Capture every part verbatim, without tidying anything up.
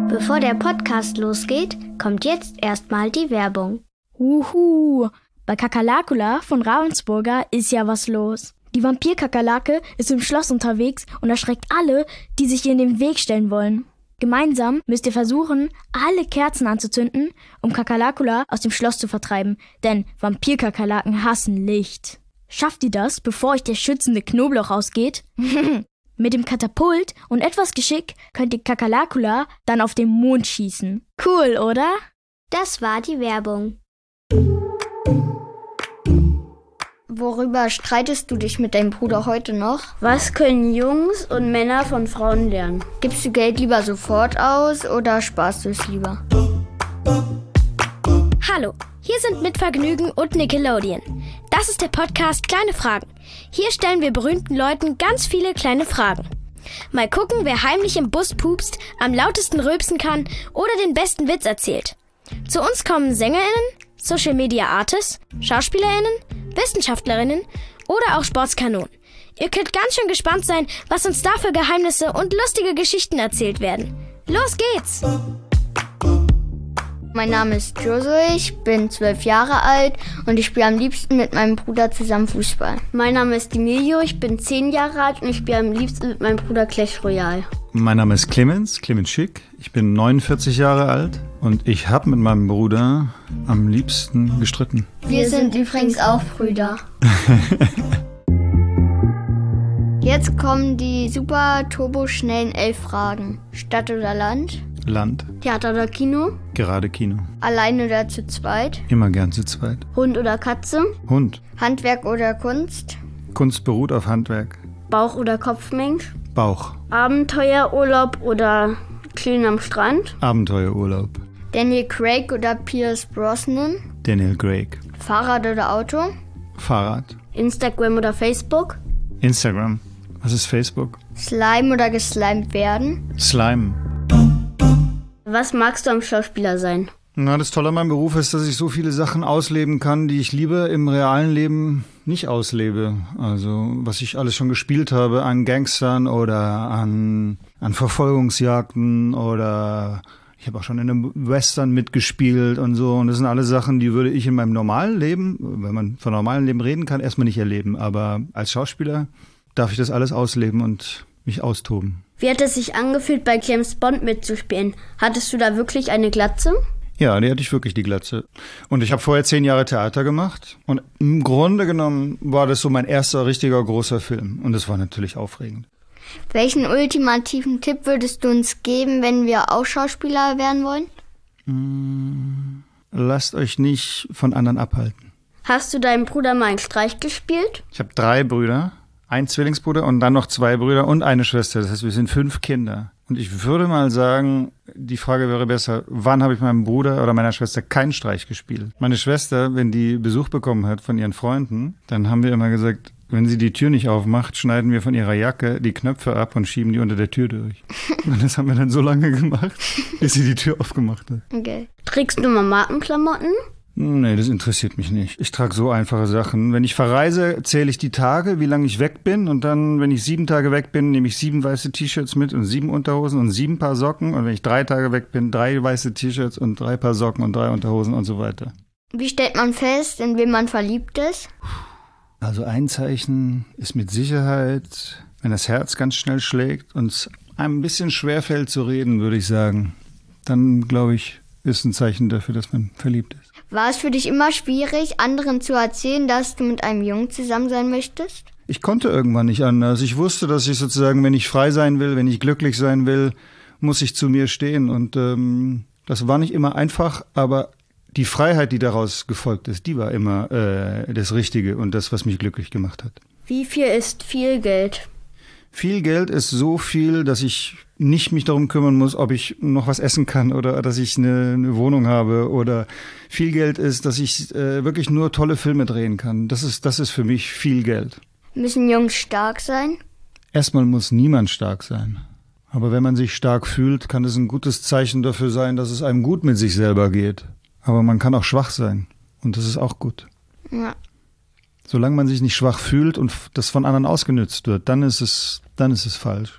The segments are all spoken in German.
Bevor der Podcast losgeht, kommt jetzt erstmal die Werbung. Uhu, bei Kakerlakula von Ravensburger ist ja was los. Die Vampir-Kakerlake ist im Schloss unterwegs und erschreckt alle, die sich ihr in den Weg stellen wollen. Gemeinsam müsst ihr versuchen, alle Kerzen anzuzünden, um Kakerlakula aus dem Schloss zu vertreiben, denn Vampir-Kakerlaken hassen Licht. Schafft ihr das, bevor euch der schützende Knoblauch ausgeht? Mit dem Katapult und etwas Geschick könnt ihr Kakerlakula dann auf den Mond schießen. Cool, oder? Das war die Werbung. Worüber streitest du dich mit deinem Bruder heute noch? Was können Jungs und Männer von Frauen lernen? Gibst du Geld lieber sofort aus oder sparst du es lieber? Hallo, hier sind Mit Vergnügen und Nickelodeon. Das ist der Podcast Kleine Fragen. Hier stellen wir berühmten Leuten ganz viele kleine Fragen. Mal gucken, wer heimlich im Bus pupst, am lautesten rülpsen kann oder den besten Witz erzählt. Zu uns kommen SängerInnen, Social Media Artists, SchauspielerInnen, WissenschaftlerInnen oder auch Sportskanonen. Ihr könnt ganz schön gespannt sein, was uns da für Geheimnisse und lustige Geschichten erzählt werden. Los geht's! Mein Name ist Josué, ich bin zwölf Jahre alt und ich spiele am liebsten mit meinem Bruder zusammen Fußball. Mein Name ist Emilio, ich bin zehn Jahre alt und ich spiele am liebsten mit meinem Bruder Clash Royale. Mein Name ist Clemens, Clemens Schick, ich bin neunundvierzig Jahre alt und ich habe mit meinem Bruder am liebsten gestritten. Wir sind übrigens auch Brüder. Jetzt kommen die super turbo-schnellen elf Fragen. Stadt oder Land? Land. Theater oder Kino? Gerade Kino. Allein oder zu zweit? Immer gern zu zweit. Hund oder Katze? Hund. Handwerk oder Kunst? Kunst beruht auf Handwerk. Bauch oder Kopfmensch? Bauch. Abenteuerurlaub oder Chillen am Strand? Abenteuerurlaub. Daniel Craig oder Pierce Brosnan? Daniel Craig. Fahrrad oder Auto? Fahrrad. Instagram oder Facebook? Instagram. Was ist Facebook? Slime oder geslimed werden? Slime. Was magst du am Schauspieler sein? Na, das Tolle an meinem Beruf ist, dass ich so viele Sachen ausleben kann, die ich lieber im realen Leben nicht auslebe. Also, was ich alles schon gespielt habe an Gangstern oder an, an Verfolgungsjagden oder ich habe auch schon in einem Western mitgespielt und so. Und das sind alle Sachen, die würde ich in meinem normalen Leben, wenn man von normalem Leben reden kann, erstmal nicht erleben. Aber als Schauspieler darf ich das alles ausleben und mich austoben. Wie hat es sich angefühlt, bei James Bond mitzuspielen? Hattest du da wirklich eine Glatze? Ja, die hatte ich wirklich, die Glatze. Und ich habe vorher zehn Jahre Theater gemacht. Und im Grunde genommen war das so mein erster richtiger großer Film. Und das war natürlich aufregend. Welchen ultimativen Tipp würdest du uns geben, wenn wir auch Schauspieler werden wollen? Mmh, lasst euch nicht von anderen abhalten. Hast du deinem Bruder mal einen Streich gespielt? Ich habe drei Brüder. Ein Zwillingsbruder und dann noch zwei Brüder und eine Schwester. Das heißt, wir sind fünf Kinder. Und ich würde mal sagen, die Frage wäre besser, wann habe ich meinem Bruder oder meiner Schwester keinen Streich gespielt? Meine Schwester, wenn die Besuch bekommen hat von ihren Freunden, dann haben wir immer gesagt, wenn sie die Tür nicht aufmacht, schneiden wir von ihrer Jacke die Knöpfe ab und schieben die unter der Tür durch. Und das haben wir dann so lange gemacht, bis sie die Tür aufgemacht hat. Okay. Trägst du mal Markenklamotten? Nee, das interessiert mich nicht. Ich trage so einfache Sachen. Wenn ich verreise, zähle ich die Tage, wie lange ich weg bin. Und dann, wenn ich sieben Tage weg bin, nehme ich sieben weiße T-Shirts mit und sieben Unterhosen und sieben Paar Socken. Und wenn ich drei Tage weg bin, drei weiße T-Shirts und drei Paar Socken und drei Unterhosen und so weiter. Wie stellt man fest, in wen man verliebt ist? Also ein Zeichen ist mit Sicherheit, wenn das Herz ganz schnell schlägt und es einem ein bisschen schwerfällt zu reden, würde ich sagen. Dann, glaube ich, ist ein Zeichen dafür, dass man verliebt ist. War es für dich immer schwierig, anderen zu erzählen, dass du mit einem Jungen zusammen sein möchtest? Ich konnte irgendwann nicht anders. Ich wusste, dass ich sozusagen, wenn ich frei sein will, wenn ich glücklich sein will, muss ich zu mir stehen. Und ähm, das war nicht immer einfach, aber die Freiheit, die daraus gefolgt ist, die war immer äh, das Richtige und das, was mich glücklich gemacht hat. Wie viel ist viel Geld? Viel Geld ist so viel, dass ich nicht mich darum kümmern muss, ob ich noch was essen kann oder dass ich eine, eine Wohnung habe. Oder viel Geld ist, dass ich äh, wirklich nur tolle Filme drehen kann. Das ist, das ist für mich viel Geld. Müssen Jungs stark sein? Erstmal muss niemand stark sein. Aber wenn man sich stark fühlt, kann es ein gutes Zeichen dafür sein, dass es einem gut mit sich selber geht. Aber man kann auch schwach sein. Und das ist auch gut. Ja. Solange man sich nicht schwach fühlt und das von anderen ausgenützt wird, dann ist es, dann ist es falsch.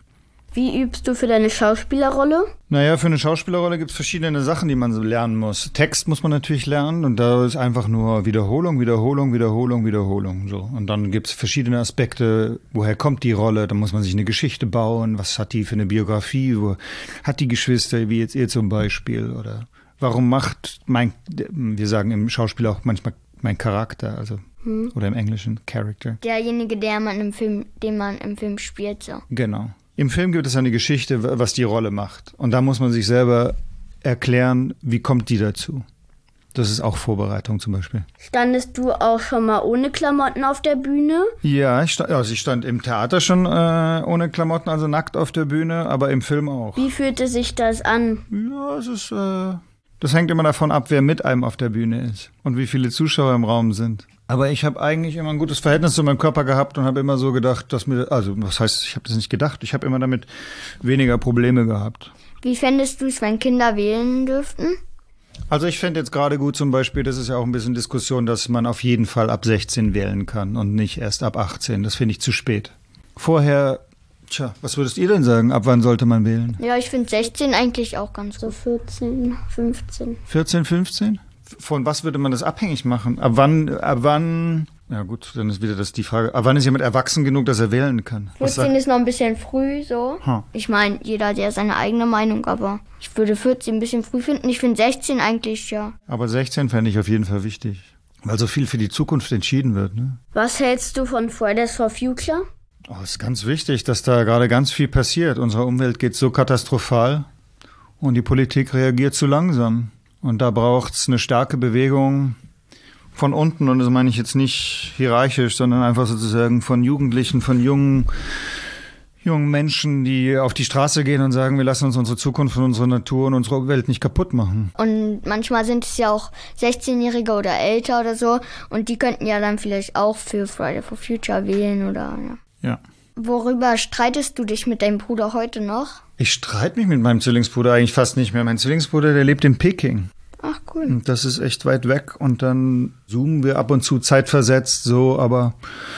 Wie übst du für deine Schauspielerrolle? Naja, für eine Schauspielerrolle gibt es verschiedene Sachen, die man so lernen muss. Text muss man natürlich lernen und da ist einfach nur Wiederholung, Wiederholung, Wiederholung, Wiederholung. So. Und dann gibt es verschiedene Aspekte, woher kommt die Rolle, da muss man sich eine Geschichte bauen, was hat die für eine Biografie, wo hat die Geschwister, wie jetzt ihr zum Beispiel, oder warum macht mein, wir sagen im Schauspiel auch manchmal mein Charakter, also hm. oder im Englischen Character. Derjenige, der man im Film, den man im Film spielt, so. Genau. Im Film gibt es eine Geschichte, was die Rolle macht. Und da muss man sich selber erklären, wie kommt die dazu. Das ist auch Vorbereitung zum Beispiel. Standest du auch schon mal ohne Klamotten auf der Bühne? Ja, ich stand, also ich stand im Theater schon äh, ohne Klamotten, also nackt auf der Bühne, aber im Film auch. Wie fühlte sich das an? Ja, es ist, äh, das hängt immer davon ab, wer mit einem auf der Bühne ist und wie viele Zuschauer im Raum sind. Aber ich habe eigentlich immer ein gutes Verhältnis zu meinem Körper gehabt und habe immer so gedacht, dass mir, also was heißt, ich habe das nicht gedacht, ich habe immer damit weniger Probleme gehabt. Wie fändest du es, wenn Kinder wählen dürften? Also ich fände jetzt gerade gut zum Beispiel, das ist ja auch ein bisschen Diskussion, dass man auf jeden Fall ab sechzehn wählen kann und nicht erst ab achtzehn. Das finde ich zu spät. Vorher, tja, was würdest ihr denn sagen? Ab wann sollte man wählen? Ja, ich finde sechzehn eigentlich auch ganz gut. So vierzehn, fünfzehn. vierzehn, fünfzehn? Von was würde man das abhängig machen? Ab wann, ab wann, ja gut, dann ist wieder das die Frage, ab wann ist jemand erwachsen genug, dass er wählen kann? vierzehn ist noch ein bisschen früh, so. Huh. Ich meine, jeder hat ja seine eigene Meinung, aber ich würde vierzehn ein bisschen früh finden. Ich finde sechzehn eigentlich, ja. Aber sechzehn fände ich auf jeden Fall wichtig, weil so viel für die Zukunft entschieden wird, ne? Was hältst du von Fridays for Future? Oh, es ist ganz wichtig, dass da gerade ganz viel passiert. Unsere Umwelt geht so katastrophal und die Politik reagiert zu langsam. Und da braucht es eine starke Bewegung von unten, und das meine ich jetzt nicht hierarchisch, sondern einfach sozusagen von Jugendlichen, von jungen, jungen Menschen, die auf die Straße gehen und sagen, wir lassen uns unsere Zukunft und unsere Natur und unsere Umwelt nicht kaputt machen. Und manchmal sind es ja auch sechzehnjährige oder älter oder so, und die könnten ja dann vielleicht auch für Friday for Future wählen oder ja. Ja. Worüber streitest du dich mit deinem Bruder heute noch? Ich streite mich mit meinem Zwillingsbruder eigentlich fast nicht mehr. Mein Zwillingsbruder, der lebt in Peking. Ach, cool. Und das ist echt weit weg. Und dann zoomen wir ab und zu zeitversetzt so, aber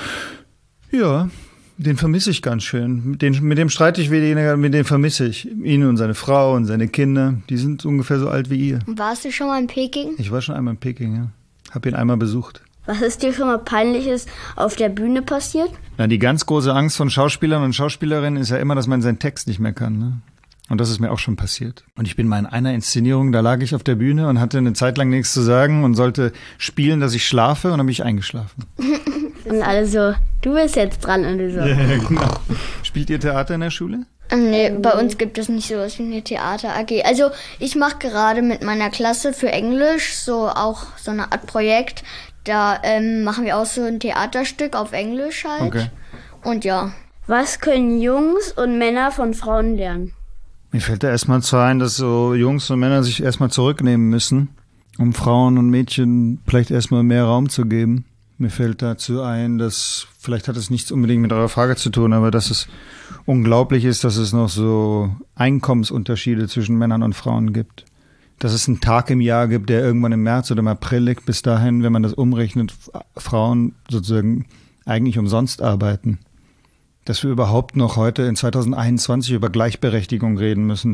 ja, den vermisse ich ganz schön. Den, mit dem streite ich weniger, mit dem vermisse ich. Ihn und seine Frau und seine Kinder, die sind ungefähr so alt wie ihr. Warst du schon mal in Peking? Ich war schon einmal in Peking, ja. Hab ihn einmal besucht. Was ist dir schon mal Peinliches auf der Bühne passiert? Na, die ganz große Angst von Schauspielern und Schauspielerinnen ist ja immer, dass man seinen Text nicht mehr kann, ne? Und das ist mir auch schon passiert. Und ich bin mal in einer Inszenierung, da lag ich auf der Bühne und hatte eine Zeit lang nichts zu sagen und sollte spielen, dass ich schlafe, und dann bin ich eingeschlafen. Und alle so, du bist jetzt dran, und du so. Ja, genau. Spielt ihr Theater in der Schule? Nee, bei uns gibt es nicht sowas wie eine Theater-A G. Also ich mache gerade mit meiner Klasse für Englisch so auch so eine Art Projekt. Da ähm, machen wir auch so ein Theaterstück auf Englisch halt. Okay. Und ja. Was können Jungs und Männer von Frauen lernen? Mir fällt da erstmal zu ein, dass so Jungs und Männer sich erstmal zurücknehmen müssen, um Frauen und Mädchen vielleicht erstmal mehr Raum zu geben. Mir fällt dazu ein, dass, vielleicht hat es nichts unbedingt mit eurer Frage zu tun, aber dass es unglaublich ist, dass es noch so Einkommensunterschiede zwischen Männern und Frauen gibt. Dass es einen Tag im Jahr gibt, der irgendwann im März oder im April liegt, bis dahin, wenn man das umrechnet, Frauen sozusagen eigentlich umsonst arbeiten. Dass wir überhaupt noch heute in zwanzig einundzwanzig über Gleichberechtigung reden müssen,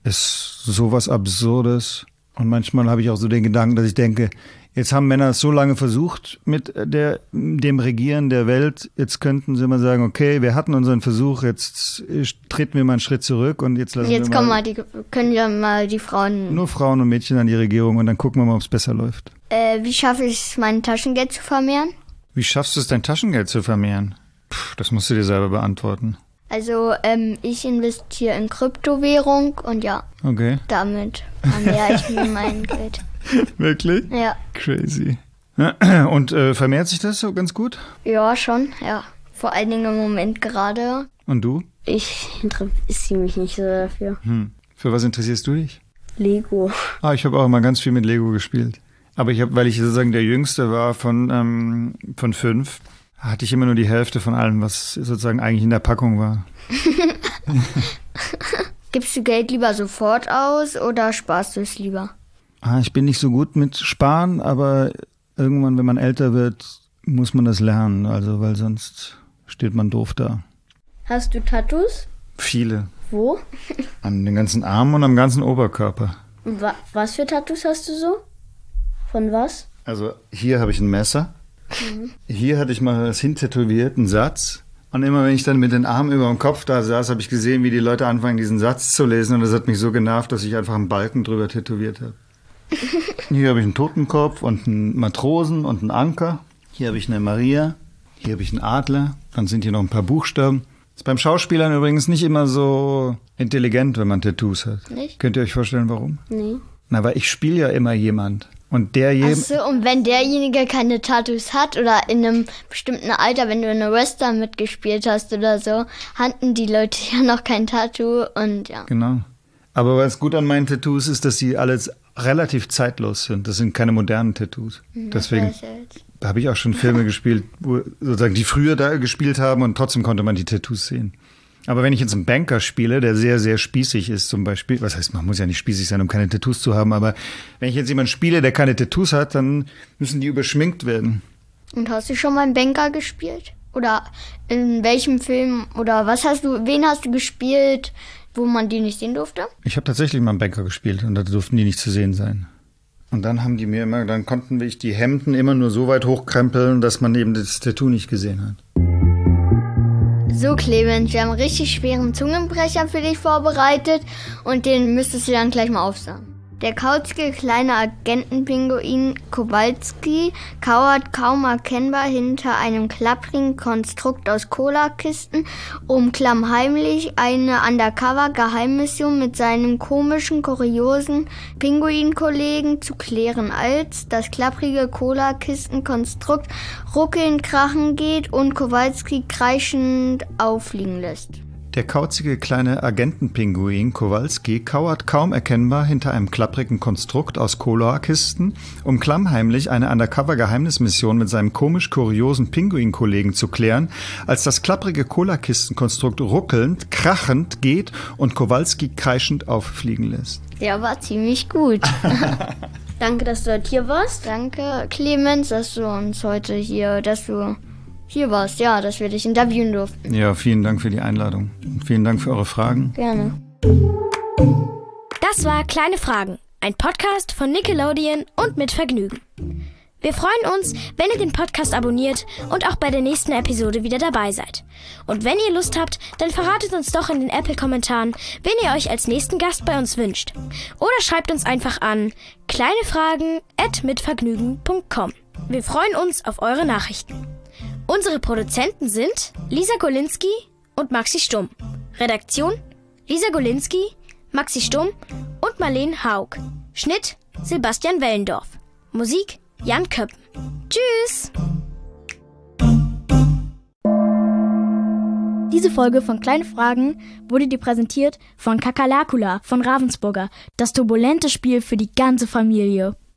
ist sowas Absurdes. Und manchmal habe ich auch so den Gedanken, dass ich denke, jetzt haben Männer es so lange versucht mit der, dem Regieren der Welt, jetzt könnten sie mal sagen, okay, wir hatten unseren Versuch, jetzt treten wir mal einen Schritt zurück und jetzt lassen jetzt wir mal, mal die, können ja mal die Frauen... Nur Frauen und Mädchen an die Regierung, und dann gucken wir mal, ob es besser läuft. Äh, wie schaffe ich es, mein Taschengeld zu vermehren? Wie schaffst du es, dein Taschengeld zu vermehren? Puh, das musst du dir selber beantworten. Also ähm, ich investiere in Kryptowährung und ja, okay. Damit vermehre ich mir mein Geld. Wirklich? Ja. Crazy. Und äh, vermehrt sich das so ganz gut? Ja, schon, ja. Vor allen Dingen im Moment gerade. Und du? Ich interessiere mich nicht so dafür. Hm. Für was interessierst du dich? Lego. Ah, ich habe auch immer ganz viel mit Lego gespielt. Aber ich habe, weil ich sozusagen der Jüngste war von, ähm, von fünf, hatte ich immer nur die Hälfte von allem, was sozusagen eigentlich in der Packung war. Gibst du Geld lieber sofort aus oder sparst du es lieber? Ah, ich bin nicht so gut mit Sparen, aber irgendwann, wenn man älter wird, muss man das lernen. Also, weil sonst steht man doof da. Hast du Tattoos? Viele. Wo? An den ganzen Armen und am ganzen Oberkörper. Wa- was für Tattoos hast du so? Von was? Also hier habe ich ein Messer. Mhm. Hier hatte ich mal das hintätowiert, einen Satz. Und immer wenn ich dann mit den Armen über dem Kopf da saß, habe ich gesehen, wie die Leute anfangen, diesen Satz zu lesen. Und das hat mich so genervt, dass ich einfach einen Balken drüber tätowiert habe. Hier habe ich einen Totenkopf und einen Matrosen und einen Anker. Hier habe ich eine Maria. Hier habe ich einen Adler. Dann sind hier noch ein paar Buchstaben. Ist beim Schauspielern übrigens nicht immer so intelligent, wenn man Tattoos hat. Nicht? Könnt ihr euch vorstellen, warum? Nee. Na, weil ich spiele ja immer jemand. Und derjenige... Ach so, und wenn derjenige keine Tattoos hat oder in einem bestimmten Alter, wenn du in einer Western mitgespielt hast oder so, hatten die Leute ja noch kein Tattoo und ja. Genau. Aber was gut an meinen Tattoos ist, dass sie alles relativ zeitlos sind. Das sind keine modernen Tattoos. Mhm, Deswegen habe ich auch schon Filme gespielt, wo sozusagen die früher da gespielt haben und trotzdem konnte man die Tattoos sehen. Aber wenn ich jetzt einen Banker spiele, der sehr, sehr spießig ist zum Beispiel, was heißt, man muss ja nicht spießig sein, um keine Tattoos zu haben, aber wenn ich jetzt jemanden spiele, der keine Tattoos hat, dann müssen die überschminkt werden. Und hast du schon mal einen Banker gespielt? Oder in welchem Film? Oder was hast du, wen hast du gespielt, wo man die nicht sehen durfte? Ich habe tatsächlich mal einen Banker gespielt und da durften die nicht zu sehen sein. Und dann haben die mir immer, dann konnten wir die Hemden immer nur so weit hochkrempeln, dass man eben das Tattoo nicht gesehen hat. So, Clemens, wir haben einen richtig schweren Zungenbrecher für dich vorbereitet und den müsstest du dann gleich mal aufsagen. Der kauzige kleine Agentenpinguin Kowalski kauert kaum erkennbar hinter einem klapprigen Konstrukt aus Cola-Kisten, um klammheimlich eine Undercover-Geheimmission mit seinem komischen, kuriosen Pinguin-Kollegen zu klären, als das klapprige Cola-Kisten-Konstrukt ruckelnd krachen geht und Kowalski kreischend auffliegen lässt. Der kauzige kleine Agentenpinguin Kowalski kauert kaum erkennbar hinter einem klapprigen Konstrukt aus Cola-Kisten, um klammheimlich eine Undercover-Geheimnismission mit seinem komisch-kuriosen Pinguin-Kollegen zu klären, als das klapprige Cola-Kisten-Konstrukt ruckelnd, krachend geht und Kowalski kreischend auffliegen lässt. Der war ziemlich gut. Danke, dass du heute hier warst. Danke, Clemens, dass du uns heute hier, dass du hier warst, ja, dass wir dich interviewen durften. Ja, vielen Dank für die Einladung. Und vielen Dank für eure Fragen. Gerne. Das war Kleine Fragen, ein Podcast von Nickelodeon und mit Vergnügen. Wir freuen uns, wenn ihr den Podcast abonniert und auch bei der nächsten Episode wieder dabei seid. Und wenn ihr Lust habt, dann verratet uns doch in den Apple-Kommentaren, wen ihr euch als nächsten Gast bei uns wünscht. Oder schreibt uns einfach an kleinefragen at mitvergnügen punkt com. Wir freuen uns auf eure Nachrichten. Unsere Produzenten sind Lisa Golinski und Maxi Stumm. Redaktion Lisa Golinski, Maxi Stumm und Marlene Haug. Schnitt Sebastian Wellendorf. Musik Jan Köppen. Tschüss! Diese Folge von Kleine Fragen wurde dir präsentiert von Kakalakula von Ravensburger, das turbulente Spiel für die ganze Familie.